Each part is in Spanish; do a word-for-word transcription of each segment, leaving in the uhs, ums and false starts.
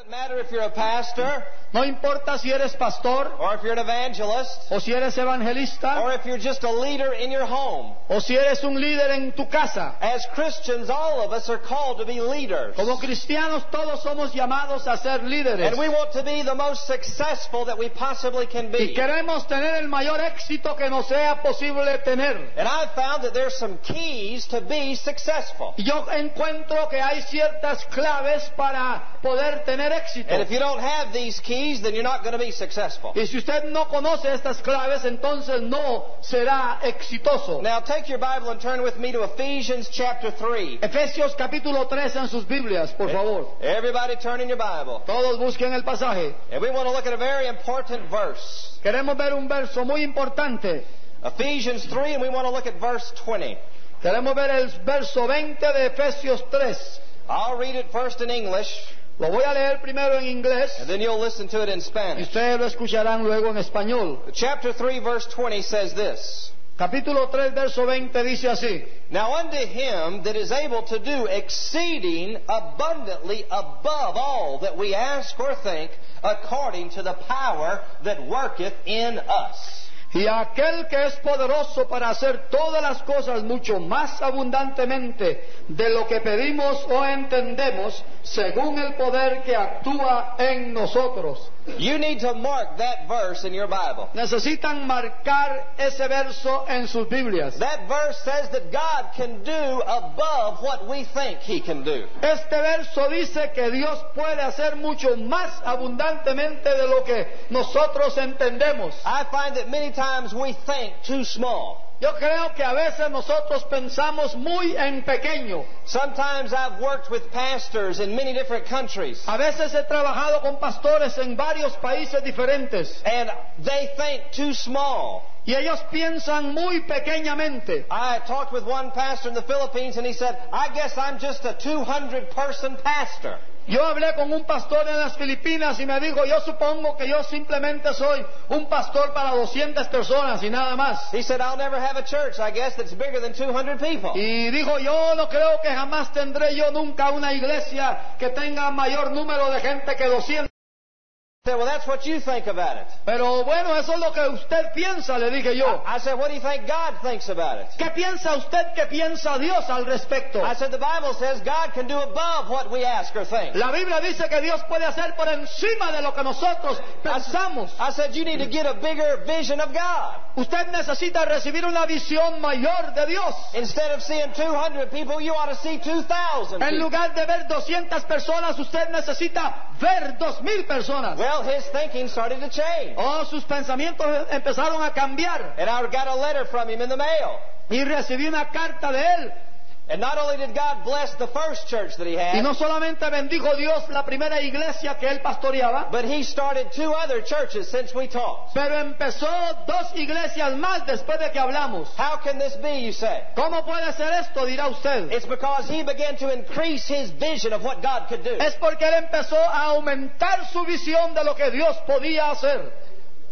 doesn't matter if you're a pastor, No importa si eres pastor, or if you're an evangelist, o si eres evangelista, or if you're just a leader in your home. o si eres un líder en tu casa. As Christians, all of us are called to be leaders. Como cristianos todos somos llamados a ser líderes. And we want to be the most successful that we possibly can Y be. queremos tener el mayor éxito que nos sea posible tener. And I've found that there's some keys to be successful. Y yo encuentro que hay ciertas claves para poder tener éxito. And if you don't have these keys, then you're not going to be successful. Y si usted no conoce estas claves, entonces no será exitoso. Now take your Bible and turn with me to Ephesians chapter three. Efesios capítulo tres en sus Biblias, por favor. Everybody turn in your Bible. Todos busquen el pasaje. And we want to look at a very important verse. Queremos ver un verso muy importante. Ephesians three, and we want to look at verse twenty. Queremos ver el verso veinte de Efesios tres. I'll read it first in English, Lo voy a leer primero en inglés and then you'll listen to it in y Spanish. ustedes lo escucharán luego en español. Chapter three, verse twenty says this. Capítulo tres, verso veinte dice así: Now unto him that is able to do exceeding abundantly above all that we ask or think, according to the power that worketh in us. Y a aquel que es poderoso para hacer todas las cosas mucho más abundantemente de lo que pedimos o entendemos, según el poder que actúa en nosotros. You need to mark that verse in your Bible. Necesitan marcar ese verso en sus Biblias. That verse says that God can do above what we think He can do. Este verso dice que Dios puede hacer mucho más abundantemente de lo que nosotros entendemos. I find that many times we think too small. Yo creo que a veces nosotros pensamos muy en pequeño. Sometimes I've worked with pastors in many different countries, A veces he trabajado con pastores en varios países diferentes and they think too small. y ellos piensan muy pequeñamente. I talked with one pastor in the Philippines, and he said, I guess I'm just a two hundred person pastor. Yo hablé con un pastor en las Filipinas y me dijo, yo supongo que yo simplemente soy un pastor para doscientas personas y nada más. He said, I'll never have a church, I guess, that's bigger than two hundred people. Y dijo, yo no creo que jamás tendré yo nunca una iglesia que tenga mayor número de gente que doscientas. I said, well, that's what you think about it. Pero bueno, eso es lo que usted piensa, le dije yo. I said, what do you think God thinks about it? ¿Qué piensa usted que piensa Dios al respecto? I said, the Bible says God can do above what we ask or think. La Biblia dice que Dios puede hacer por encima de lo que nosotros pensamos. I said, you need to get a bigger vision of God. Usted necesita recibir una visión mayor de Dios. Instead of seeing two hundred people, you ought to see two thousand En people. lugar de ver doscientas personas, usted necesita ver dos mil personas. Well, his thinking started to change. Oh, sus pensamientos empezaron a cambiar. And I got a letter from him in the mail. Y recibí una carta de él. And not only did God bless the first church that he Y had, no solamente bendijo Dios la primera iglesia que él pastoreaba, but he started two other churches since we talked. pero empezó dos iglesias más después de que hablamos. How can this be, you say? ¿Cómo puede ser esto? Dirá usted. It's because he began to increase his vision of what God could do. Es porque él empezó a aumentar su visión de lo que Dios podía hacer.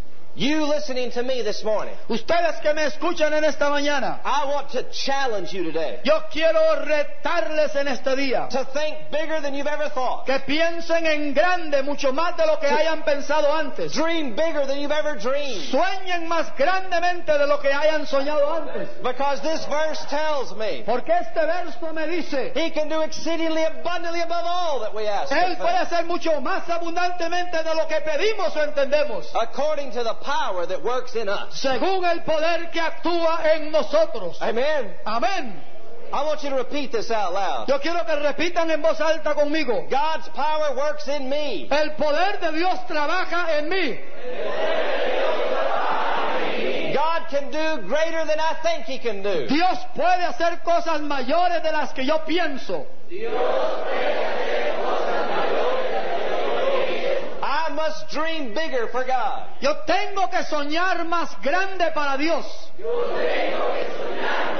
You listening to me this morning, Ustedes que me escuchan en esta mañana, I want to challenge you today yo quiero retarles en este día to think bigger than you've ever thought. que piensen en grande, mucho más de lo que hayan pensado antes. Dream bigger than you've ever dreamed. Sueñen más grandemente de lo que hayan soñado antes. Because this verse tells me Porque este verso me dice, he can do exceedingly abundantly above all that we ask. Él or puede think, hacer mucho más abundantemente de lo que pedimos o entendemos, according to the power that works in us. según el poder que actúa en nosotros. Amen. Amén. I want you to repeat this out loud. Yo quiero que repitan en voz alta conmigo. God's power works in me. El poder de Dios trabaja en mí. God can do greater than I think He can do. Dios puede hacer cosas mayores de las que yo pienso. I must dream bigger for God. Yo tengo que soñar más grande para Dios.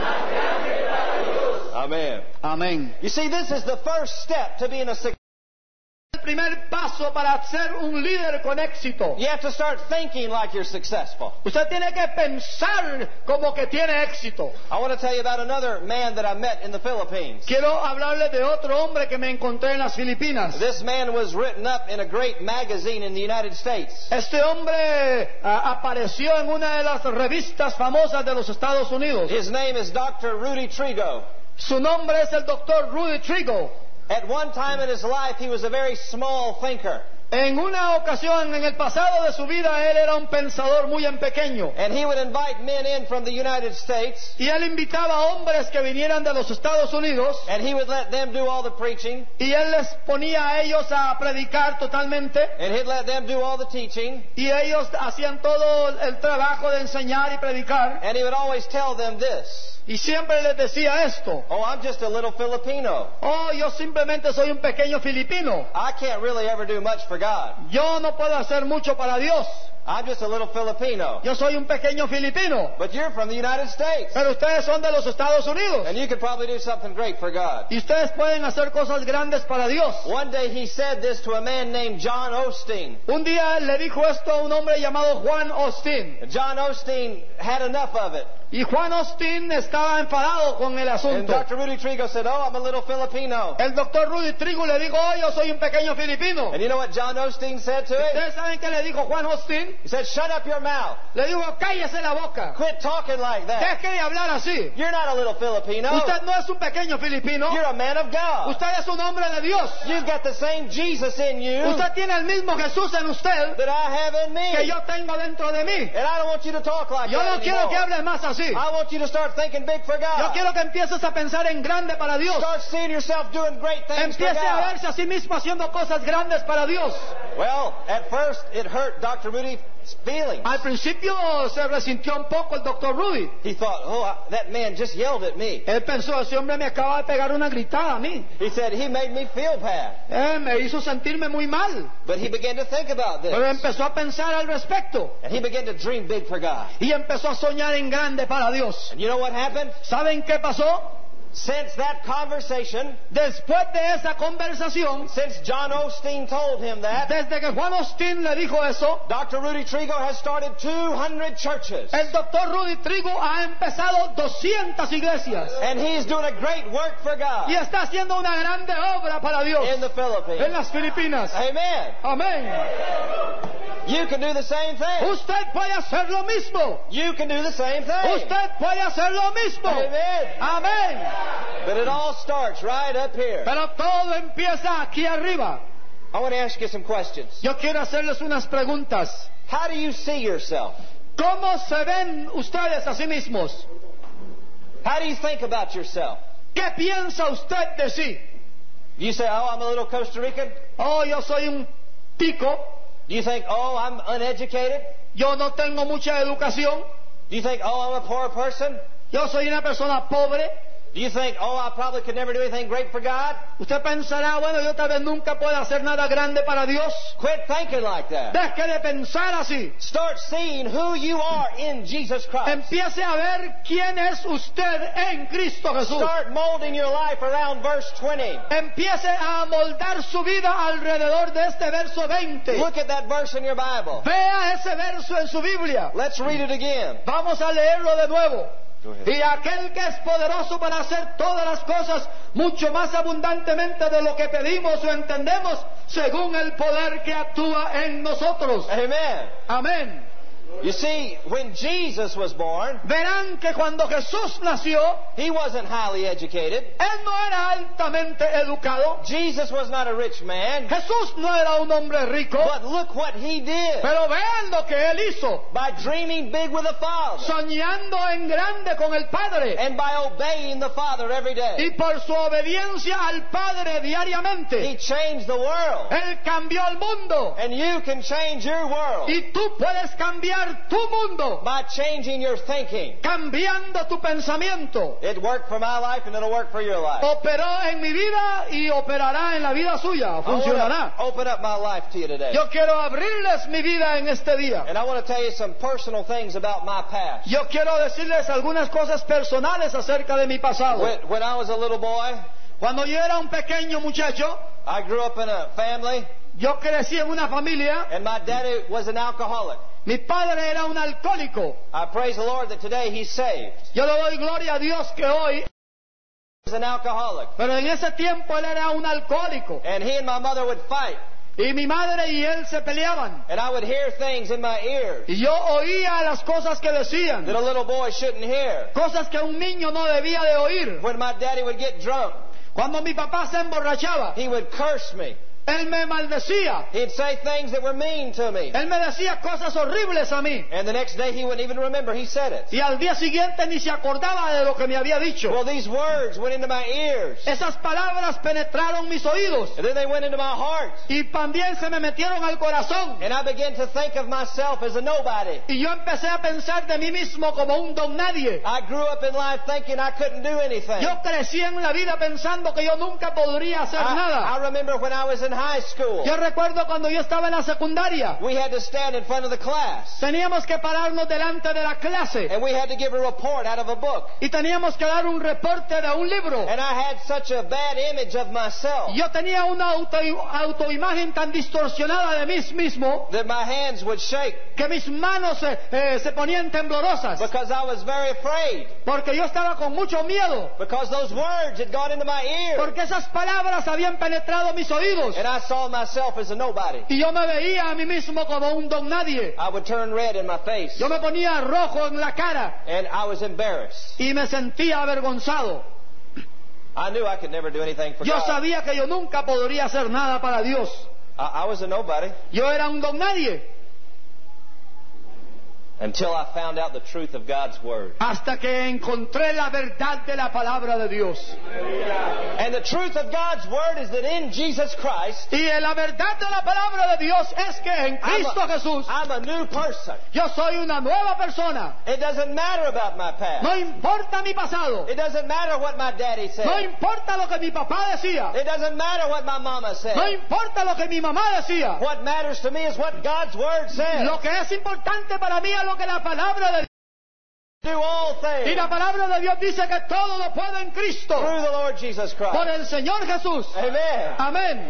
Amen. Amén. You see, this is the first step to being a success. El primer paso para ser un líder con éxito. You have to start thinking like you're successful. Usted tiene que pensar como que tiene éxito. I want to tell you about another man that I met in the Philippines. Quiero hablarle de otro hombre que me encontré en las Filipinas. This man was written up in a great magazine in the United States. Este hombre uh, apareció en una de las revistas famosas de los Estados Unidos. His name is Doctor Rudy Trigo. Su nombre es el doctor Rudy Trigo. At one time in his life, he was a very small thinker. En una ocasión en el pasado de su vida él era un pensador muy en pequeño. And he would invite men in from the United States. Y él invitaba a hombres que vinieran de los Estados Unidos. And he would let them do all the preaching. Y él les ponía a ellos a predicar totalmente. And he'd let them do all the teaching. Y ellos hacían todo el trabajo de enseñar y predicar. And he would always tell them this. Y siempre les decía esto. Oh, I'm just a little Filipino. Oh, yo simplemente soy un pequeño filipino. I can't really ever do much for God. Yo no puedo hacer mucho para Dios. I'm just a little Filipino. Yo soy un pequeño filipino. But you're from the United States. Pero ustedes son de los Estados Unidos. And you could probably do something great for God. Y ustedes pueden hacer cosas grandes para Dios. One day he said this to a man named John Osteen. Un día le dijo esto a un hombre llamado Juan Osteen. John Osteen had enough of it. Y Juan Osteen estaba enfadado con el And asunto. Doctor Rudy Trigo said, oh, I'm a little Filipino. El doctor Rudy Trigo le dijo, oh, yo soy un pequeño filipino. And you know what John Osteen said to it? ¿Ustedes saben qué le dijo Juan Osteen? He said, shut up your mouth. Le dijo, cállese la boca. Quit talking like that. Deje de hablar así. You're not a little Filipino. Usted no es un pequeño filipino. You're a man of God. Usted es un hombre de Dios. You've got the same Jesus in you Usted tiene el mismo Jesús en usted that I have in me. que yo tengo dentro de mí. And I don't want you to talk like Yo that no quiero anymore. que hables más así. I want you to start thinking big for Yo God. quiero que empieces a pensar en grande para Dios. Start seeing yourself doing great things for Empiece a God. verse a sí mismo haciendo cosas grandes para Dios. Well, at first it hurt Doctor Rudy's feelings. Al principio se resintió un poco el doctor Rudy. He thought, oh, I, that man just yelled at me. Él pensó, ese hombre me acaba de pegar una gritada a mí. He said, he made me feel bad. Eh, me hizo sentirme muy mal. But he began to think about this. Pero empezó a pensar al respecto. And he began to dream big for God. Y empezó a soñar en grande para Dios. And you know what happened? ¿Saben qué pasó? Since that conversation, Después de esa conversación, since John Osteen told him that, desde que Juan Osteen le dijo eso, Doctor Rudy Trigo has started two hundred churches. el doctor Rudy Trigo ha empezado doscientas iglesias. And he's doing a great work for God Y está haciendo una grande obra para Dios in the en Philippines. las Filipinas. Amen. Amén. You can do the same thing. Usted puede hacer lo mismo. You can do the same thing. Usted puede hacer lo mismo. Amen. Amén. But it all starts right up here. Pero todo empieza aquí arriba. I want to ask you some questions. Yo quiero hacerles unas preguntas. How do you see yourself? ¿Cómo se ven ustedes a sí mismos? How do you think about yourself? ¿Qué piensa usted de sí? Do you say, oh, I'm a little Costa Rican? Oh, yo soy un tico. Do you think, oh, I'm uneducated? Yo no tengo mucha educación. Do you think, oh, I'm a poor person? Yo soy una persona pobre. Do you think, oh, I probably could never do anything great for God? Usted pensará, bueno, yo tal vez nunca pueda hacer nada grande para Dios. Quit thinking like that. Deje de pensar así. Start seeing who you are in Jesus Christ. Empiece a ver quién es usted en Cristo Jesús. Start molding your life around verse twenty. Empiece a moldar su vida alrededor de este verso veinte. Look at that verse in your Bible. Vea ese verso en su Biblia. Let's read it again. Vamos a leerlo de nuevo. Go ahead. Y aquel que es poderoso para hacer todas las cosas mucho más abundantemente de lo que pedimos o entendemos, según el poder que actúa en nosotros. Amen. Amén. You see, when Jesus was born, Verán que cuando Jesús nació, he wasn't highly educated. Él no era altamente educado. Jesus was not a rich man. Jesús no era un hombre rico. But look what he did. Pero vean lo que Él hizo. By dreaming big with the Father. Soñando en grande con el Padre. And by obeying the Father every day. Y por su obediencia al Padre diariamente. He changed the world. Él cambió el mundo. And you can change your world. Y tú puedes cambiar tu mundo. By changing your thinking. Cambiando tu pensamiento. It worked for my life and it'll work for your life. Operó en mi vida y operará en la vida suya. Funcionará. I want to open up my life to you today. Yo quiero abrirles mi vida en este día. And I want to tell you some personal things about my past. Yo quiero decirles algunas cosas personales acerca de mi pasado. When, when I was a little boy, Cuando yo era un pequeño muchacho, I grew up in a family Yo crecí en una familia, and my daddy was an alcoholic. mi padre era un alcohólico. I praise the Lord that today he's saved. Yo le doy gloria a Dios que hoy, He was an alcoholic. pero en ese tiempo él era un alcohólico. And he and my mother would fight. Y mi madre y él se peleaban. And I would hear things in my ears Y yo oía las cosas que decían, that a little boy shouldn't hear. cosas que un niño no debía de oír. When my daddy would get drunk, Cuando mi papá se emborrachaba, he would curse me. él me maldecía. He'd say things that were mean to me. Él me decía cosas horribles a mí. And the next day he wouldn't even remember he said it. Y al día siguiente ni se acordaba de lo que me había dicho. Well, these words went into my ears. Esas palabras penetraron mis oídos And then they went into my heart. y también se me metieron al corazón. And I began to think of myself as a nobody. Y yo empecé a pensar de mí mismo como un don nadie. I grew up in life thinking I couldn't do anything. Yo crecí en la vida pensando que yo nunca podría hacer I, nada. I remember when I was in high school, Yo recuerdo cuando yo estaba en la secundaria. we had to stand in front of the class. Teníamos que pararnos delante de la clase And we had to give a report out of a book. y teníamos que dar un reporte de un libro. And I had such a bad image of myself Yo tenía una auto, autoimagen tan distorsionada de mí mismo that my hands would shake que mis manos eh, eh, se ponían temblorosas because I was very afraid. porque yo estaba con mucho miedo, Because those words had gone into my ear. porque esas palabras habían penetrado mis oídos And I saw myself as a nobody. y yo me veía a mí mismo como un don nadie. I would turn red in my face. Yo me ponía rojo en la cara And I was embarrassed. y me sentía avergonzado. I knew I could never do anything for Yo God. sabía que yo nunca podría hacer nada para Dios. I, I was a nobody Yo era un don nadie until I found out the truth of God's Word. hasta que encontré la verdad de la palabra de Dios. And the truth of God's Word is that in Jesus Christ, Y la verdad de la palabra de Dios es que en I'm Cristo a, Jesús I'm a new person. yo soy una nueva persona. It doesn't matter about my past. No importa mi pasado. It doesn't matter what my daddy said. No importa lo que mi papá decía. It doesn't matter what my mama said. No importa lo que mi mamá decía. What matters to me is what God's Word says. Lo que es importante para mí es lo que la palabra de Dios. Do all Y things la palabra de Dios dice que todo lo puede en Cristo. through the Lord Jesus Por Christ. el Señor Jesús. Amen. Amén.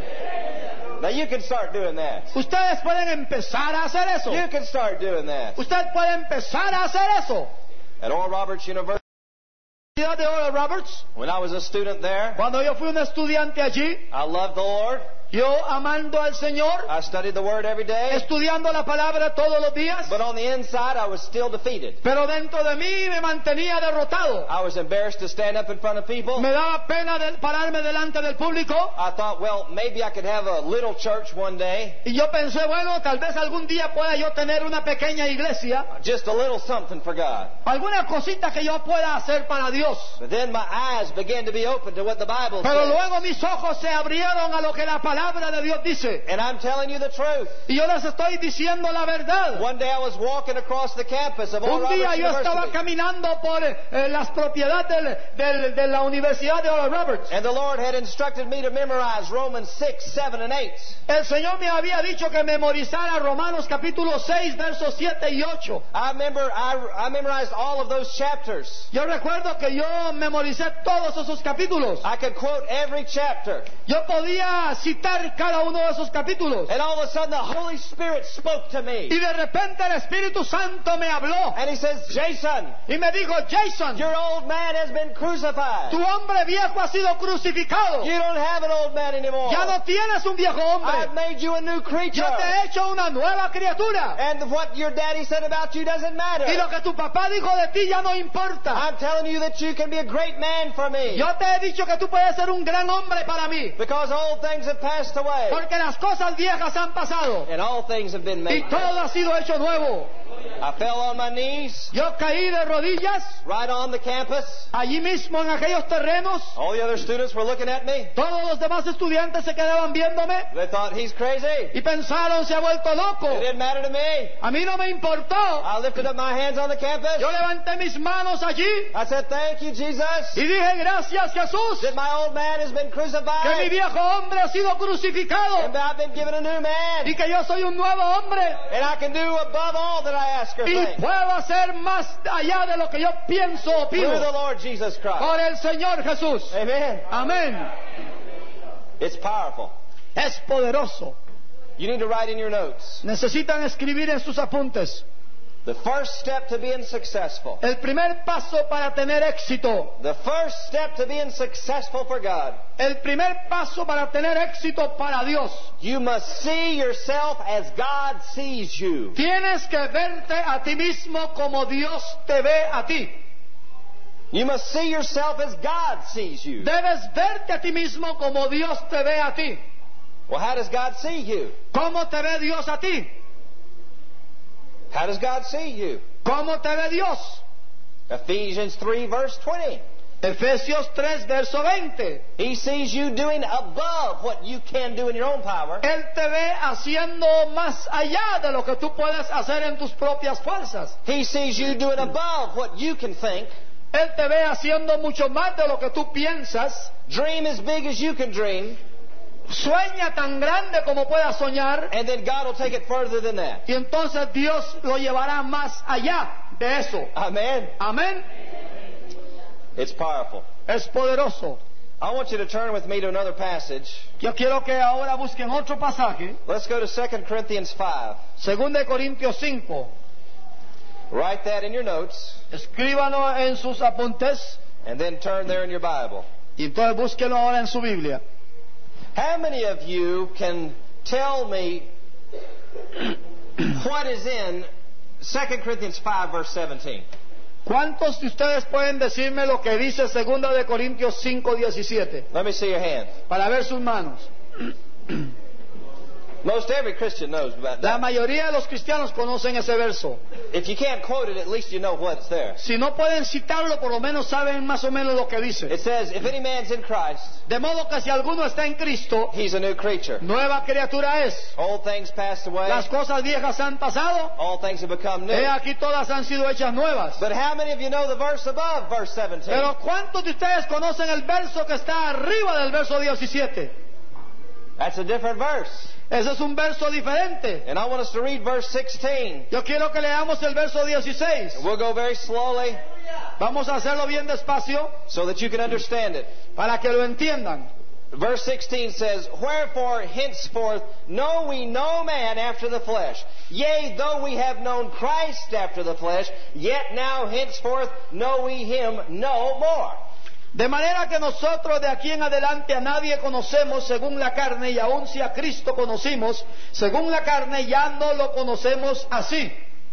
Now you can start doing that. Ustedes pueden empezar a hacer eso. You can start doing that. Usted puede empezar a hacer eso. At Oral Roberts University, Universidad de Oral Roberts, when I was a student there, cuando yo fui un estudiante allí, I loved the Lord. yo amando al Señor, I studied the Word every day. estudiando la palabra todos los días, But on the inside, I was still defeated. pero dentro de mí me mantenía derrotado. I was embarrassed to stand up in front of people. Me daba pena de pararme delante del público. I thought, well, maybe I could have a little church one day. Y yo pensé, bueno, tal vez algún día pueda yo tener una pequeña iglesia, Just a little something for God. alguna cosita que yo pueda hacer para Dios. But then my eyes began to be open to what the Bible Pero says. luego mis ojos se abrieron a lo que la palabra de Dios dice. And I'm telling you the truth. Y yo les estoy diciendo la verdad. One day I was walking across the campus of Oral Un día Roberts yo estaba University. caminando por eh, las propiedades del- del- de la Universidad de Oral Roberts. And the Lord had instructed me to memorize Romans six, seven, and eight. El Señor me había dicho que memorizara Romanos capítulo seis, versos siete y ocho. I remember I, I memorized all of those chapters. Yo recuerdo que yo memoricé todos esos capítulos. I could quote every chapter. Yo podía citar cada uno de esos capítulos. And all of a sudden the Holy Spirit spoke to me. Y de repente el Espíritu Santo me habló. And he says, Jason, Y me dijo, Jason, your old man has been crucified. tu hombre viejo ha sido crucificado. You don't have an old man anymore. Ya no tienes un viejo hombre. I've made you a new creature. Yo te he hecho una nueva criatura. And what your daddy said about you doesn't matter. Y lo que tu papá dijo de ti ya no importa. I'm telling you that you can be a great man for me. Yo te he dicho que tú puedes ser un gran hombre para mí. Because old things have passed away. Porque las cosas viejas han pasado. And all things have been Y made new. todo ha sido hecho nuevo. I fell on my knees Yo caí de rodillas right on the campus. allí mismo en aquellos terrenos. All the other students were looking at me. Todos los demás estudiantes se quedaban viéndome They thought, he's crazy. y pensaron, se ha vuelto loco. It didn't matter to me. A mí no me importó. I lifted up my hands on the campus. Yo levanté mis manos allí I said, thank you, Jesus, y dije, gracias Jesús, that my old man has been que mi crucified. viejo hombre ha sido crucificado And I've been given a new man. y que yo soy un nuevo hombre And I can do above all that I ask or y think. puedo hacer más allá de lo que yo pienso o Through the pido Lord Jesus Christ. por el Señor Jesús. Amen. Amén. It's powerful. Es poderoso. You need to write in your notes. Necesitan escribir en sus apuntes. The first step to being successful. El primer paso para tener éxito. The first step to being successful for God. El primer paso para tener éxito para Dios. You must see yourself as God sees you. Tienes que verte a ti mismo como Dios te ve a ti. You must see yourself as God sees you. Debes verte a ti mismo como Dios te ve a ti. Well, how does God see you? ¿Cómo te ve Dios a ti? How does God see you? ¿Cómo te ve Dios? Ephesians three, verse twenty. Efesios tres, verso veinte. He sees you doing above what you can do in your own power. Él te ve haciendo más allá de lo que tú puedes hacer en tus propias fuerzas. He sees you doing above what you can think. Él te ve haciendo mucho más de lo que tú piensas. Dream as big as you can dream. Sueña tan grande como puedas soñar. And then God will take it further than that. Y entonces Dios lo llevará más allá de eso. Amen. Amén. It's powerful. Es poderoso. I want you to turn with me to another passage. Yo quiero que ahora busquen otro pasaje. Let's go to Second Corinthians five. Segunda de Corintios cinco. Write that in your notes. Escríbanlo en sus apuntes. And then turn there in your Bible. Y entonces búsquenlo ahora en su Biblia. How many of you can tell me what is in Second Corinthians five, verse seventeen? ¿Cuántos de ustedes pueden decirme lo que dice Segunda de Corintios cinco diecisiete? Let me see your hand. Para ver sus manos. Most every Christian knows about La that. mayoría de los cristianos conocen ese verso. If you can't quote it, at least you know what's there. Si no pueden citarlo, por lo menos saben más o menos lo que dice. It says, if any man's in Christ, De modo que si alguno está en Cristo, he's a new creature. nueva criatura es. Old things passed away. Las cosas viejas han pasado, All things have become new. he aquí todas han sido hechas nuevas. But how many of you know the verse above verse seventeen? Pero ¿cuántos de ustedes conocen el verso que está arriba del verso diecisiete? That's a different verse. Ese es un verso diferente. And I want us to read verse sixteen. Yo quiero que leamos el verso dieciséis. We'll go very slowly Vamos a hacerlo bien despacio so that you can understand it. para que lo entiendan. Verse sixteen says, Wherefore henceforth know we no man after the flesh. Yea, though we have known Christ after the flesh, yet now henceforth know we him no more. De manera que nosotros de aquí en adelante a nadie conocemos según la carne, y aun si a Cristo conocimos según la carne, ya no lo conocemos así.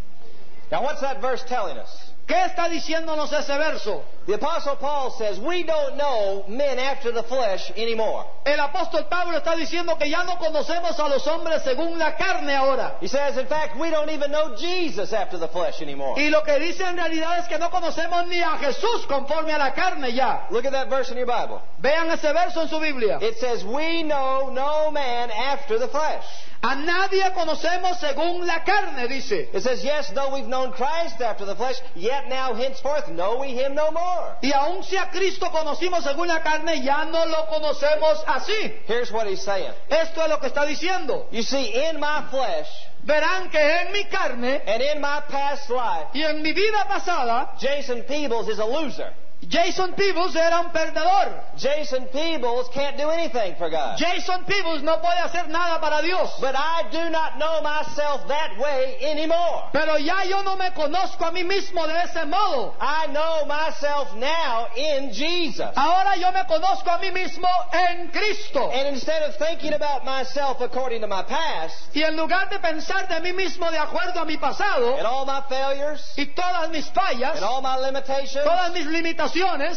Now what's that verse telling us? ¿Qué está diciéndonos ese verso? The Apostle Paul says, we don't know men after the flesh anymore. El apóstol Pablo está diciendo que ya no conocemos a los hombres según la carne ahora. He says, in fact, we don't even know Jesus after the flesh anymore. Y lo que dice en realidad es que no conocemos ni a Jesús conforme a la carne ya. Look at that verse in your Bible. Vean ese verso en su Biblia. It says, we know no man after the flesh. A nadie conocemos según la carne, dice. It says, yes, though we've known Christ after the flesh, yet now henceforth know we him no more. Y aun si a Cristo conocimos según la carne, ya no lo conocemos así. Here's what he's saying. Esto es lo que está diciendo. You see, in my flesh Verán que en mi carne and in my past life, y en mi vida pasada, Jason Peebles is a loser. Jason Peebles era un perdedor. Jason Peebles can't do anything for God. Jason Peebles no puede hacer nada para Dios. But I do not know myself that way anymore. Pero ya yo no me conozco a mí mismo de ese modo. I know myself now in Jesus. Ahora yo me conozco a mí mismo en Cristo. And instead of thinking about myself according to my past, Y en lugar de pensar de mí mismo de acuerdo a mi pasado and all my failures, y todas mis fallas, and all my limitations, todas mis limitaciones,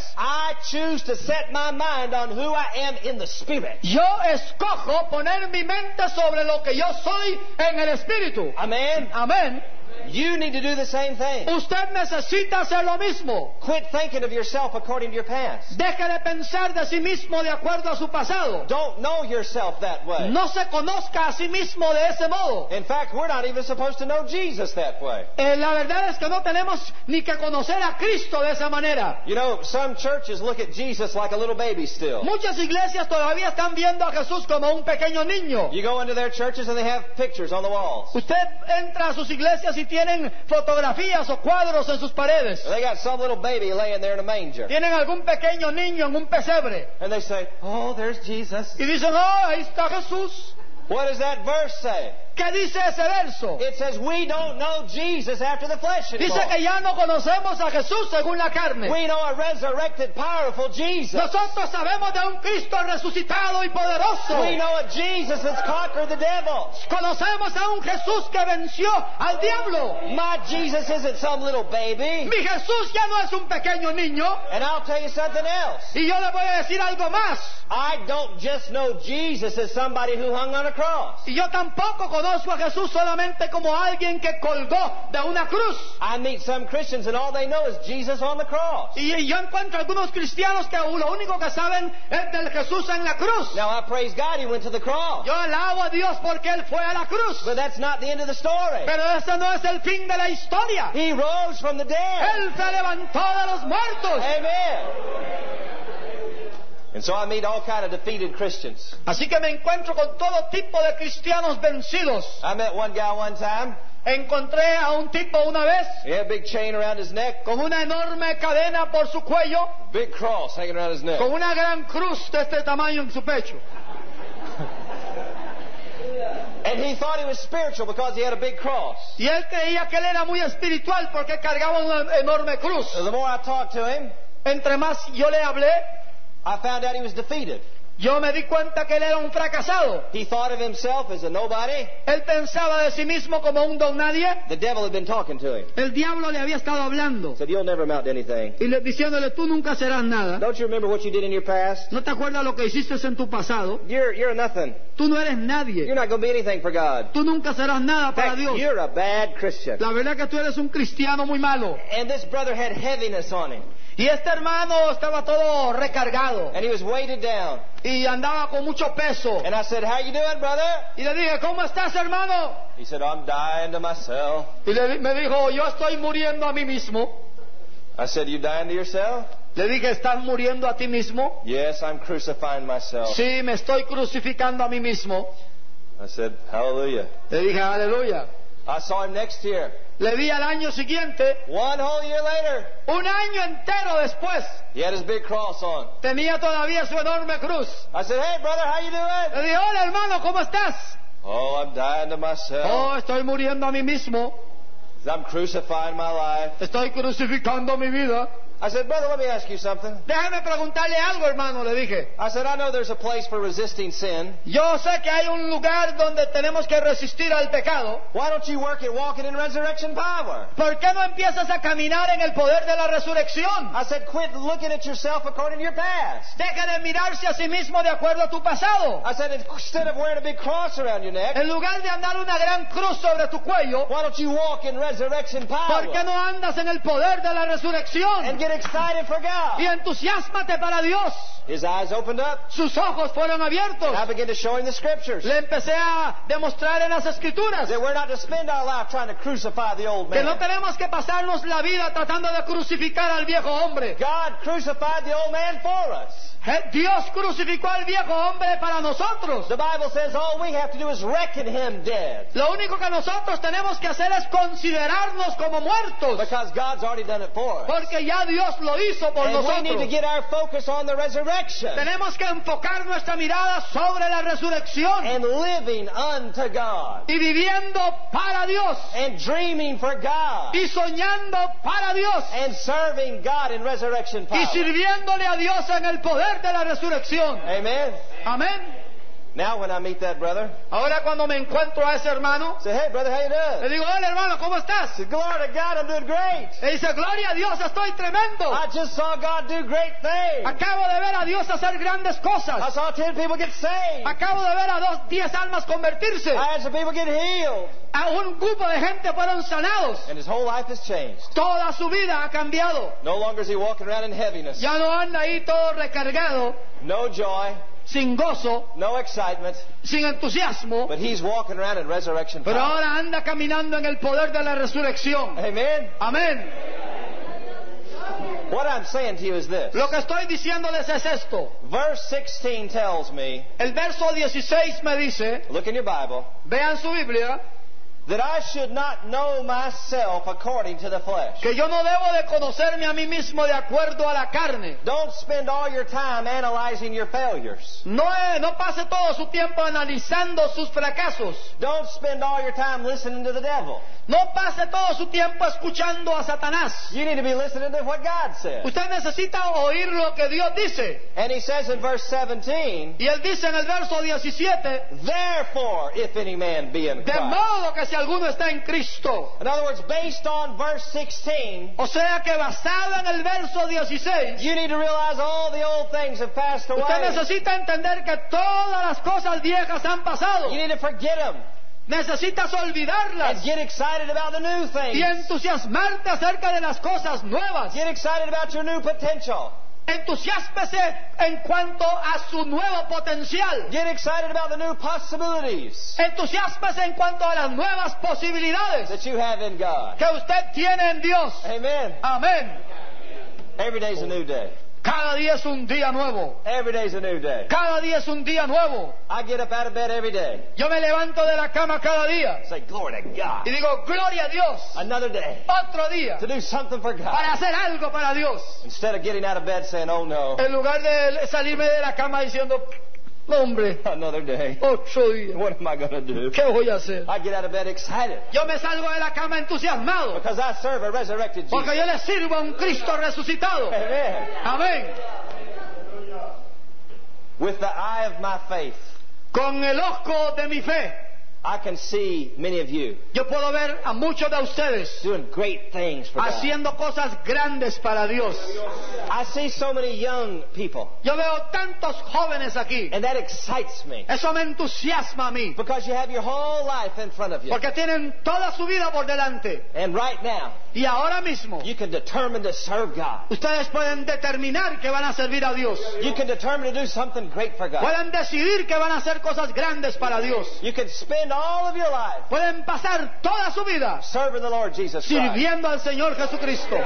I choose to set my mind on who I am in the Spirit. yo escojo poner mi mente sobre lo que yo soy en el Espíritu. Amen. Amén. You need to do the same thing. Usted necesita hacer lo mismo. Quit thinking of yourself according to your past. Deje de pensar de sí mismo de acuerdo a su pasado. Don't know yourself that way. No se conozca a sí mismo de ese modo. In fact, we're not even supposed to know Jesus that way. Eh, la verdad es que no tenemos ni que conocer a Cristo de esa manera. You know, some churches look at Jesus like a little baby still. Muchas iglesias todavía están viendo a Jesús como un pequeño niño. You go into their churches and they have pictures on the walls. Usted entra a sus iglesias y tienen fotografías o cuadros en sus paredes. They got some little baby laying there in a manger. Tienen algún pequeño niño en un pesebre. And they say, oh, there's Jesus. Y dicen, oh, ahí está Jesús. What does that verse say? ¿Qué dice ese verso? It says we don't know Jesus after the flesh anymore. Dice que ya no conocemos a Jesús según la carne. We know a resurrected, powerful Jesus. Nosotros sabemos de un Cristo resucitado y poderoso. We know a Jesus that's conquered the devil. Conocemos a un Jesús que venció al diablo. My Jesus isn't some little baby. Mi Jesús ya no es un pequeño niño. And I'll tell you something else. Y yo le voy a decir algo más. I don't just know Jesus as somebody who hung on a cross. Y yo tampoco conozco a Jesús solamente como alguien que colgó de una cruz. I meet some Christians and all they know is Jesus on the cross. Y yo encuentro algunos cristianos que lo único que saben es del Jesús en la cruz. Now I praise God he went to the cross. Yo alabo a Dios porque Él fue a la cruz. But that's not the end of the story. Pero ese no es el fin de la historia. He rose from the dead. Él se levantó de los muertos. Amen. And so I meet all kind of defeated Christians. Así que me encuentro con todo tipo de cristianos vencidos. I met one guy one time. Encontré a un tipo una vez He had a big chain around his neck. con una enorme cadena por su cuello, Big cross hanging around his neck. con una gran cruz de este tamaño en su pecho. And he thought he was spiritual because he had a big cross. Y él creía que él era muy espiritual porque cargaba una enorme cruz. So the more I talked to him, Entre más yo le hablé, I found out he was defeated. yo me di cuenta que él era un fracasado. He thought of himself as a nobody. Él pensaba de sí mismo como un don nadie. The devil had been talking to him. El diablo le había estado hablando Said, you'll never amount to anything. y le, diciéndole, tú nunca serás nada. Don't you remember what you did in your past? ¿No te acuerdas lo que hiciste en tu pasado? You're, you're nothing. Tú no eres nadie. You're not going to be anything for God. Tú nunca serás nada In para fact, Dios. you're a bad Christian. La verdad que tú eres un cristiano muy malo. And this brother had heaviness on him. Y este hermano estaba todo recargado And he was weighted down. y andaba con mucho peso. And I said, how you doing, brother? Y le dije, ¿cómo estás, hermano? He said, I'm dying to myself. Y le, me dijo, yo estoy muriendo a mí mismo. I said, you dying to yourself? Le dije, ¿estás muriendo a ti mismo? Yes, I'm crucifying myself. Sí, me estoy crucificando a mí mismo. I said, hallelujah. Le dije, aleluya. I saw him next year. Le vi al año siguiente, One whole year later, un año entero después, he had his big cross on. tenía todavía su enorme cruz. I said, hey, brother, how you doing? Le dije, hola, hermano, ¿cómo estás? Oh, I'm dying to myself. Oh, estoy muriendo a mí mismo. I'm crucifying my life. Estoy crucificando mi vida. I said, brother, let me ask you something. Déjame preguntarle algo, hermano, le dije. I said, I know there's a place for resisting sin. Yo sé que hay un lugar donde tenemos que resistir al pecado. Why don't you work at walking in resurrection power? ¿Por qué no empiezas a caminar en el poder de la resurrección? I said, quit looking at yourself according to your past. Deja de mirarse a sí mismo de acuerdo a tu pasado. I said, instead of wearing a big cross around your neck, En lugar de andar una gran cruz sobre tu cuello, why don't you walk in resurrection power? ¿por qué no andas en el poder de la And resurrección? get excited for God. Y entusiásmate para Dios. His eyes opened up. Sus ojos fueron abiertos. I began to show him the scriptures. Le empecé a demostrar en las escrituras That we're not to spend our life trying to crucify the old que no man. tenemos que pasarnos la vida tratando de crucificar al viejo hombre. God crucified the old man for us. Dios crucificó al viejo hombre para nosotros. The Bible says all we have to do is reckon him dead. Lo único que nosotros tenemos que hacer es considerarnos como muertos, Because God's already done it for us. porque ya Dios lo hizo por And we need to nosotros. get our focus on the resurrection. Tenemos que enfocar nuestra mirada sobre la resurrección And living unto God. y viviendo para Dios And dreaming for God. y soñando para Dios And serving God in resurrection y power. sirviéndole a Dios en el poder de la resurrección. Amen. Amén. Now when I meet that brother, Ahora cuando me encuentro a ese hermano, I say, hey brother, how you le doing? digo, hola hermano, ¿cómo estás? I say, glory to God, I'm doing great. Le dice, gloria a Dios, estoy tremendo. I just saw God do great things. Acabo de ver a Dios hacer grandes I cosas. saw ten people get saved. Acabo de ver a dos, diez almas convertirse. I had some people get healed. A un grupo de gente fueron sanados. And his whole life has changed. Toda su vida ha cambiado. No longer is he walking around in heaviness. Ya no anda ahí todo recargado, No joy, sin gozo, no excitement, sin entusiasmo, but he's walking around in resurrection pero power. ahora anda caminando en el poder de la resurrección. Amen. Amén. What I'm saying to you is this. Lo que estoy diciéndoles es esto. Verse sixteen tells me, El verso dieciséis me dice, look in your Bible, vean su Biblia, that I should not know myself according to the flesh. Que yo no debo de conocerme a mí mismo de acuerdo a la carne. Don't spend all your time analyzing your failures. No, eh, no pase todo su tiempo analizando sus fracasos. Don't spend all your time listening to the devil. No pase todo su tiempo escuchando a Satanás. You need to be listening to what God says. Usted necesita oír lo que Dios dice. And he says in verse seventeen, Y él dice en el verso diecisiete, therefore, if any man be in de Christ. modo que si alguno está en Cristo. In other words, based on verse sixteen, O sea que basada en el verso dieciséis, you need to realize all the old things have passed usted away. necesita entender que todas las cosas viejas han pasado. You need to forget them Necesitas olvidarlas and get excited about the new y things. entusiasmarte acerca de las cosas nuevas. Get excited about your new potential. Entusiásmese en cuanto a su nuevo potencial. Get excited about the new possibilities Entusiásmese en cuanto a las nuevas posibilidades that you have in God. que usted tiene en Dios. Amen. Amén. Every day's a new day. Cada día es un día nuevo. Every day's a new day. Cada día es un día nuevo. I get up out of bed every day. Yo me levanto de la cama cada día Say, glory to God. y digo, gloria a Dios. Another day Otro día to do something for para God. hacer algo para Dios. Instead of getting out of bed saying, oh no, En lugar de salirme de la cama diciendo, no, hombre, another day. ocho días. What am I going to do? ¿Qué voy a hacer? I get out of bed excited Yo me salgo de la cama entusiasmado because I serve a resurrected porque Jesus. yo le sirvo a un Cristo resucitado. Amen. Amén. With the eye of my faith, Con el ojo de mi fe, I can see many of you yo puedo ver a muchos de ustedes doing great things for God. haciendo cosas grandes para Dios. I see so many young people, Yo veo tantos jóvenes aquí. and that excites me Eso me entusiasma a mí. because you have your whole life in front of you. Porque tienen toda su vida por delante. And right now, Y ahora mismo, you can determine to serve God. ustedes pueden determinar que van a servir a Dios. You can determine to do something great for God. Pueden decidir que van a hacer cosas grandes para Dios. You can spend all of your life Pueden pasar toda su vida serving the Lord Jesus Christ. sirviendo al Señor Jesucristo.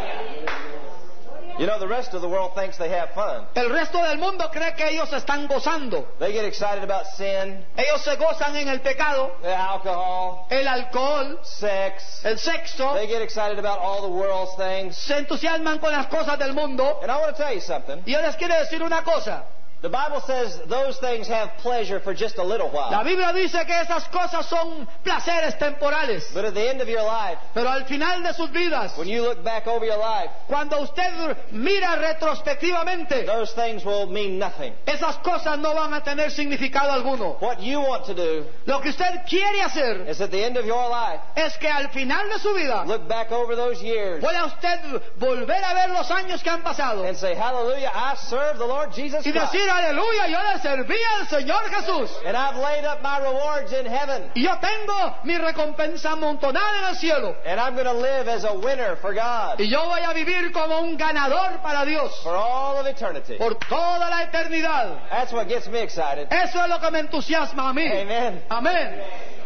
You know, the rest of the world thinks they have fun. El resto del mundo cree que ellos están gozando. They get excited about sin, Ellos se gozan en el pecado, alcohol, el alcohol, sex. el sexo. They get excited about all the world's things. Se entusiasman con las cosas del mundo. And I want to tell you something. Y yo les quiero decir una cosa. The Bible says those things have pleasure for just a little La while. Biblia dice que esas cosas son placeres temporales. But at the end of your life, Pero al final de sus vidas, when you look back over your life, cuando usted mira retrospectivamente, those things will mean nothing. esas cosas no van a tener significado alguno. What you want to do Lo que usted quiere hacer is at the end of your life, es que al final de su vida look back over those years pueda usted volver a ver los años que han pasado and say, hallelujah, I serve the Lord Jesus y Christ. decir, aleluya, yo le serví al Señor Jesús. And I've laid up my rewards in heaven. Y yo tengo mi recompensa amontonada en el cielo. And I'm going to live as a winner for God Y yo voy a vivir como un ganador para Dios for all of eternity. por toda la eternidad. That's what gets me excited. Eso es lo que me entusiasma a mí. Amen. Amén.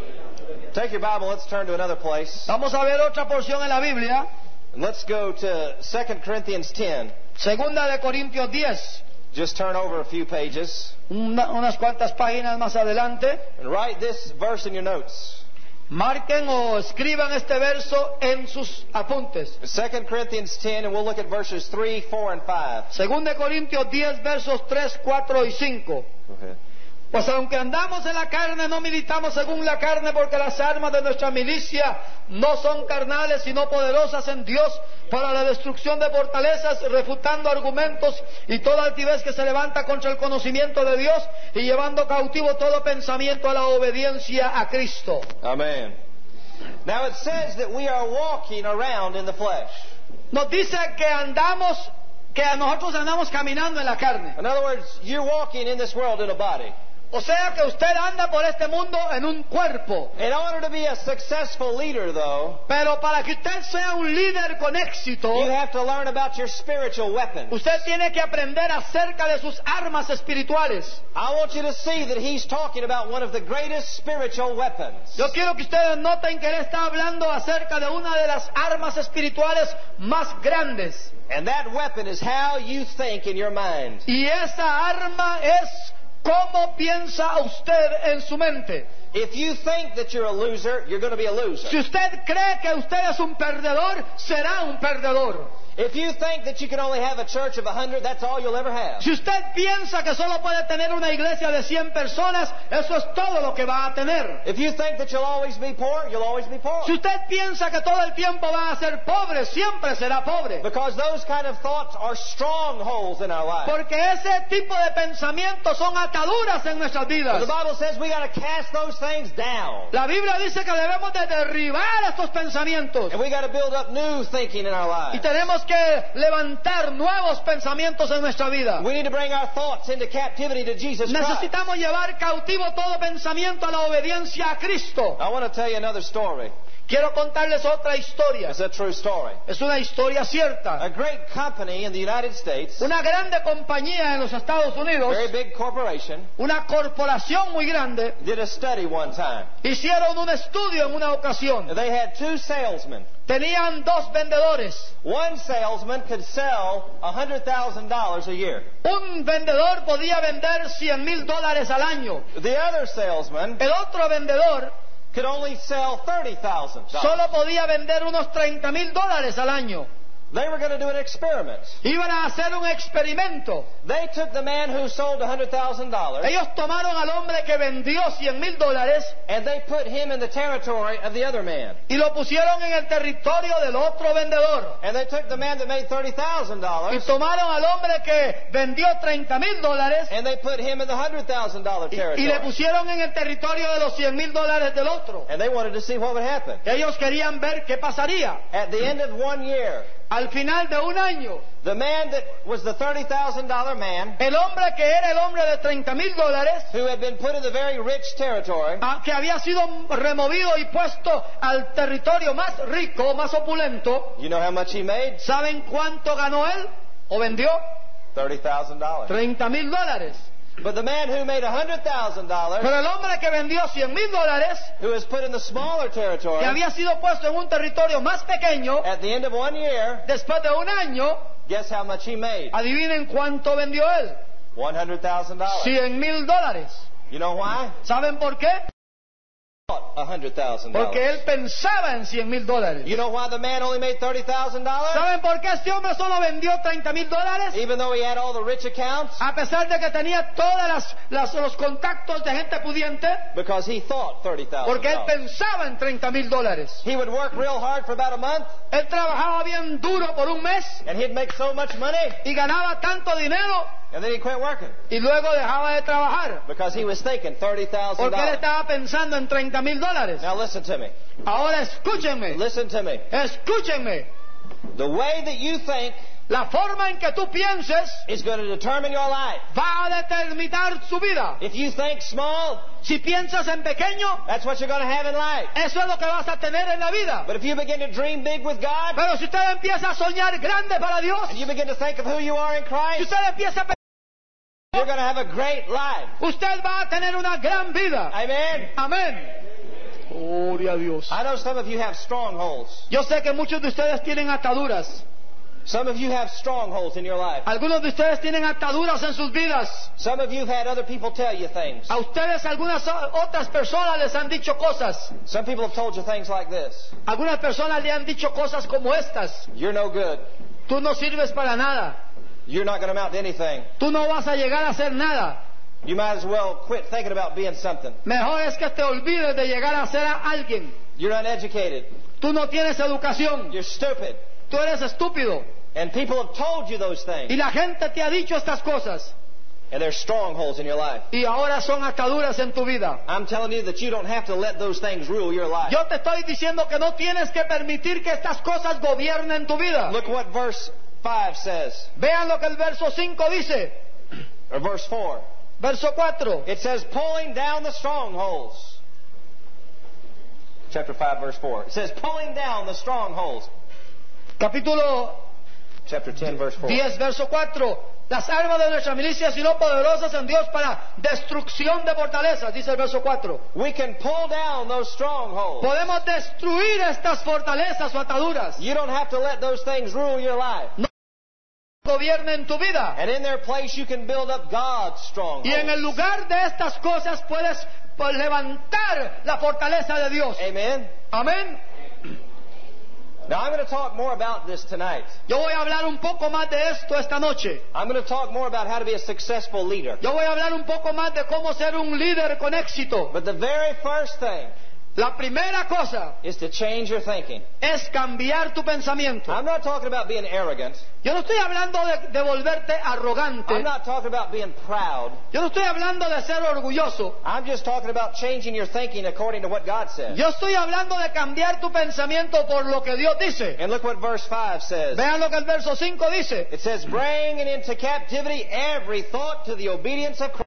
Take your Bible, let's turn to another place. Vamos a ver otra porción en la Biblia. And let's go to Second Corinthians ten. Segunda de Corintios diez. Just turn over a few pages Una- unas cuantas páginas más adelante. and write this verse in your notes. Marquen o escriban este verso en sus apuntes. Second Corinthians ten, and we'll look at verses three, four, and five. Segunda de Corintios diez, versos tres, cuatro y cinco. Go ahead. Pues aunque andamos en la carne, no militamos según la carne, porque las armas de nuestra milicia no son carnales, sino poderosas en Dios para la destrucción de fortalezas, refutando argumentos y toda altivez que se levanta contra el conocimiento de Dios y llevando cautivo todo pensamiento a la obediencia a Cristo. Amen. Now it says that we are walking around in the flesh. Nos dice que andamos, que nosotros andamos caminando en la carne. In other words, you're walking in this world in a body. O sea que usted anda por este mundo en un cuerpo. In order to be a successful leader, though, Pero para que usted sea un líder con éxito, you have to learn about your spiritual weapons. usted tiene que aprender acerca de sus armas espirituales. I want you to see that he's talking about one of the greatest spiritual weapons. Yo quiero que ustedes noten que él está hablando acerca de una de las armas espirituales más grandes. And that weapon is how you think in your mind. Y esa arma es cómo piensa usted en su mente. If you think that you're a loser, you're going to be a loser. Si usted cree que usted es un perdedor, será un perdedor. If you think that you can only have a church of a hundred, that's all you'll ever have. Si usted piensa que solo puede tener una iglesia de cien personas, eso es todo lo que va a tener. If you think that you'll always be poor, you'll always be poor. Si usted piensa que todo el tiempo va a ser pobre, siempre será pobre. Because those kind of thoughts are strongholds in our life. Porque ese tipo de pensamientos son ataduras en nuestras But vidas. the Bible says we got to cast those things down. La Biblia dice que debemos de derribar estos pensamientos. And we got to build up new thinking in our Y lives. tenemos que levantar nuevos pensamientos en nuestra vida. We need to bring our thoughts into captivity to Jesus Christ. Necesitamos llevar cautivo todo pensamiento a la obediencia a Cristo. I want to tell you another story. Quiero contarles otra historia. It's a true story. Es una historia cierta. A great company in the United States, Una grande compañía en los Estados Unidos, very big corporation, una corporación muy grande, did a study one time. hicieron un estudio en una ocasión. They had two salesmen. Tenían dos vendedores. One salesman could sell one hundred thousand dollars a year. Un vendedor podía vender cien mil dólares al año. The other salesman El otro vendedor could only sell thirty thousand dollars. solo podía vender unos treinta mil dólares al año. They were going to do an experiment. Iban a hacer un experimento. They took the man who sold one hundred thousand dollars Ellos tomaron al hombre que vendió cien mil dólares and they put him in the territory of the other man. y lo pusieron en el territorio del otro vendedor. And they took the man that made thirty thousand Y dollars tomaron al hombre que vendió treinta mil dólares and they put him in the one hundred thousand dollars y, y le territory. pusieron en el territorio de los cien mil dólares del otro. And they wanted to see what would happen. Ellos querían ver qué pasaría. At the end of one year, Al final de un año, the man that was the thirty thousand dollars man, el hombre que era el hombre de treinta mil dólares, who had been put in the very rich territory, ah, que había sido removido y puesto al territorio más rico, más opulento, you know how much he made? ¿saben cuánto ganó él? ¿O vendió? thirty thousand dollars. treinta mil dólares. But the man who made one hundred thousand dollars, Pero el hombre que vendió cien mil dólares, who was put in the smaller territory, que había sido puesto en un territorio más pequeño, at the end of one year, después de un año, guess how much he made? adivinen cuánto vendió él. one hundred thousand dollars. cien mil dólares. You know why? ¿Saben por qué? one hundred thousand Porque dollars. él pensaba en cien mil dólares. You know why the man only made thirty thousand dollars? ¿Saben por qué este hombre solo vendió treinta mil dólares? Even though he had all the rich accounts? A pesar de que tenía todos las, las- los contactos de gente pudiente, Because he thought thirty thousand porque él dollars. pensaba en treinta mil dólares. He would work real hard for about a month, Él trabajaba bien duro por un mes and he'd make so much money, y ganaba tanto dinero and then he'd quit working. y luego dejaba de trabajar. Because he was thinking thirty thousand Porque él dollars. estaba pensando en treinta mil dólares. Now listen to me. Ahora escúchenme, Listen to me. escúchenme. The way that you think La forma en que tú pienses is going to determine your life. va a determinar su vida. If you think small, Si piensas en pequeño, that's what you're going to have in life. eso es lo que vas a tener en la vida. But if you begin to dream big with God, Pero si usted empieza a soñar grande para Dios, and you begin to think of who you are in si Christ, usted empieza a pensar, you're going to have a great life. usted va a tener una gran vida. Amen. Amén. Gloria a Dios. I know some of you have strongholds. Yo sé que muchos de ustedes tienen ataduras. Some of you have strongholds in your life. Algunos de ustedes tienen ataduras en sus vidas. Some of you have had other people tell you things. A ustedes algunas o- otras personas les han dicho cosas. Some people have told you things like this. Algunas personas le han dicho cosas como estas. You're no good. Tú no sirves para nada. You're not going to amount to anything. Tú no vas a llegar a hacer nada. You might as well quit thinking about being something. Mejor es que te olvides de llegar a ser a alguien. You're uneducated. Tú no tienes educación. You're stupid. Tú eres estúpido. And people have told you those Y things. la gente te ha dicho estas cosas. And there's strongholds in your life. Y ahora son ataduras en tu vida. I'm telling you that you don't have to let those things rule your life. Yo te estoy diciendo que no tienes que permitir que estas cosas gobiernen tu vida. Look what verse five says. Vean lo que el verso cinco dice. Or verse four. Verso cuatro. It says, pulling down the strongholds. Chapter five, verse four. It says, pulling down the strongholds. Capítulo Chapter ten, verse four. diez, verso cuatro. Las armas de nuestra milicia, sino poderosas en Dios para destrucción de fortalezas, dice el verso cuatro. We can pull down those strongholds. Podemos destruir estas fortalezas o ataduras. You don't have to let those things rule your life. No gobiernen tu vida. And in their place, you can build up God's Y strongholds. en el lugar de estas cosas puedes por levantar la fortaleza de Dios. Amen. Amén. Now I'm going to talk more about this tonight. Yo voy a hablar un poco más de esto esta noche. I'm going to talk more about how to be a successful leader. Yo voy a hablar un poco más de cómo ser un líder con éxito. But the very first thing La primera cosa is to change your thinking. es cambiar tu pensamiento. I'm not talking about being arrogant. Yo no estoy hablando de, de volverte arrogante. I'm not talking about being proud. Yo no estoy hablando de ser orgulloso. I'm just talking about changing your thinking according to what God says. Yo estoy hablando de cambiar tu pensamiento por lo que Dios dice. And look what verse five says. Vean lo que el verso cinco dice. It says, bringing into captivity every thought to the obedience of Christ.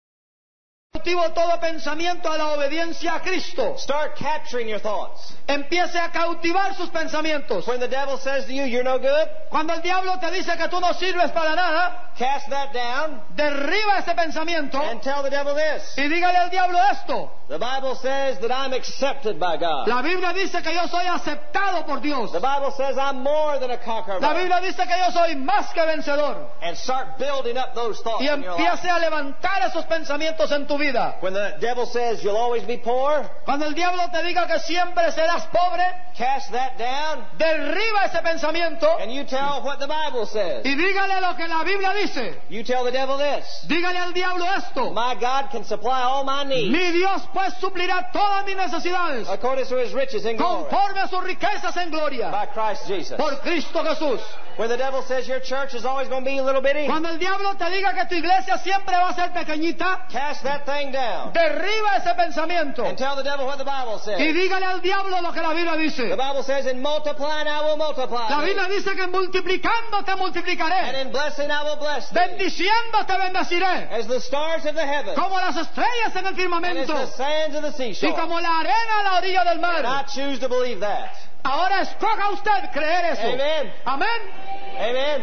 Cautivo todo pensamiento a la obediencia a Cristo. Start capturing your thoughts. Empiece a cautivar sus pensamientos. When the devil says to you, you're no good, Cuando el diablo te dice que tú no sirves para nada, cast that down derriba ese pensamiento and tell the devil this. y dígale al diablo esto. The Bible says that I'm accepted by God. La Biblia dice que yo soy aceptado por Dios. The Bible says I'm more than a conqueror. La Biblia dice que yo soy más que vencedor. And start building up those thoughts Y in your life. empiece a levantar esos pensamientos en tu vida. When the devil says you'll always be poor, Cuando el diablo te diga que siempre serás pobre, cast that down derriba ese pensamiento and you tell what the Bible says. y dígale lo que la Biblia dice. You tell the devil this. Dígale al diablo esto. My God can supply all my needs Mi Dios pues suplirá todas mis necesidades according to his riches in glory conforme a sus riquezas en gloria by Christ Jesus. por Cristo Jesús. When the devil says your church is always going to be a little bitty, Cuando el diablo te diga que tu iglesia siempre va a ser pequeñita, cast that thing down derriba ese pensamiento and tell the devil what the Bible says. y dígale al diablo lo que la Biblia dice. The Bible says, in multiplying I will multiply La thee, Biblia dice que multiplicando te and multiplicaré, in blessing I will bless thee, bendiciendo te bendeciré, as the stars of the heavens, como las estrellas en el and as firmamento the sands of the y seashore. como la arena a la orilla del And I mar. choose to believe that. Ahora escoja usted creer eso. Amen. Amén. Amen.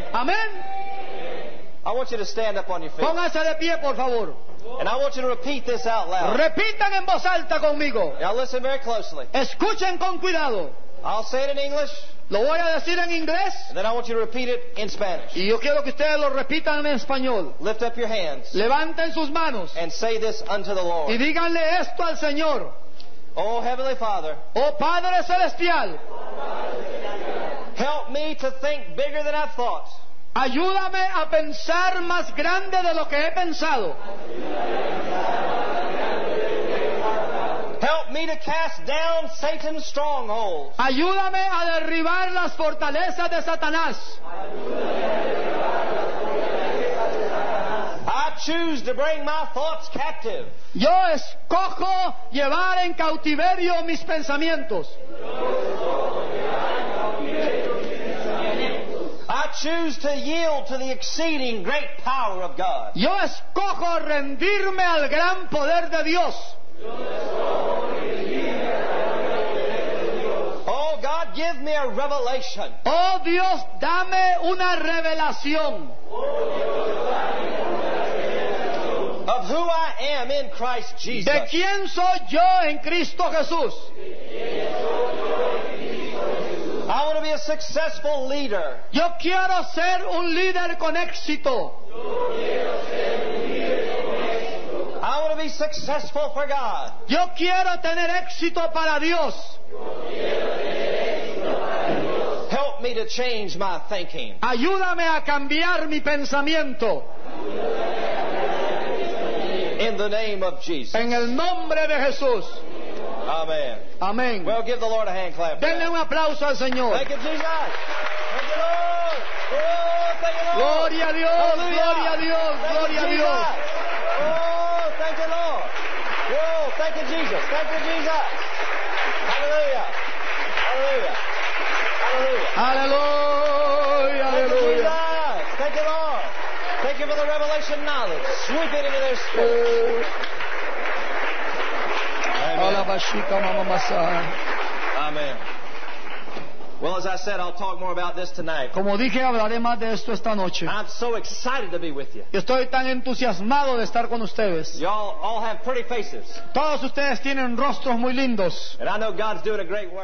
Amén. I want you to stand up on your feet. Póngase de pie, por favor. And I want you to repeat this out loud. Repitan en voz alta conmigo. Now listen very closely. Escuchen con cuidado. I'll say it in English, Lo voy a decir en inglés and then I want you to repeat it in Spanish. y yo quiero que ustedes lo repitan en español. Lift up your hands Levanten sus manos and say this unto the y Lord. díganle esto al Señor. Oh, Heavenly Father, Oh Padre Celestial, help me to think bigger than I've thought. ayúdame a pensar más grande de lo que he pensado. Help me to cast down Satan's strongholds. Ayúdame a derribar las fortalezas de Satanás. I choose to bring my thoughts captive. Yo escojo llevar en cautiverio mis pensamientos. I choose to yield to the exceeding great power of God. Yo escojo rendirme al gran poder de Dios. Oh, God, give me a revelation Oh Dios, dame una revelación of who I am in Christ Jesus. de quién soy yo en Cristo Jesús. I want to be a successful leader. Yo quiero ser un líder con éxito. I want to be successful for God. Yo quiero tener éxito para Dios. Help me to change my thinking. Ayúdame a cambiar mi pensamiento. In the name of Jesus. En el nombre de Jesús. Amen. Amén. Well, give the Lord a hand clap. Denle un aplauso al Señor. Thank you, Jesus. Thank you, Lord. Oh, thank you, Lord. Gloria a Dios, Hallelujah. gloria a Dios, Thank you, gloria a Jesus. Dios. Oh, thank you, Lord. Oh, thank you, Jesus. Thank you, Jesus. Hallelujah. Hallelujah. Hallelujah. Aleluya, Thank you, aleluya. Jesus. Thank you, Lord. Thank you for the revelation knowledge. Sweep it into their spirit. Amen. Amen. Well, as I said, I'll talk more about this tonight. Como dije, hablaré más de esto esta noche. I'm so excited to be with you. Yo estoy tan entusiasmado de estar con ustedes. Y'all all have pretty faces. Todos ustedes tienen rostros muy lindos. And I know God's doing a great work.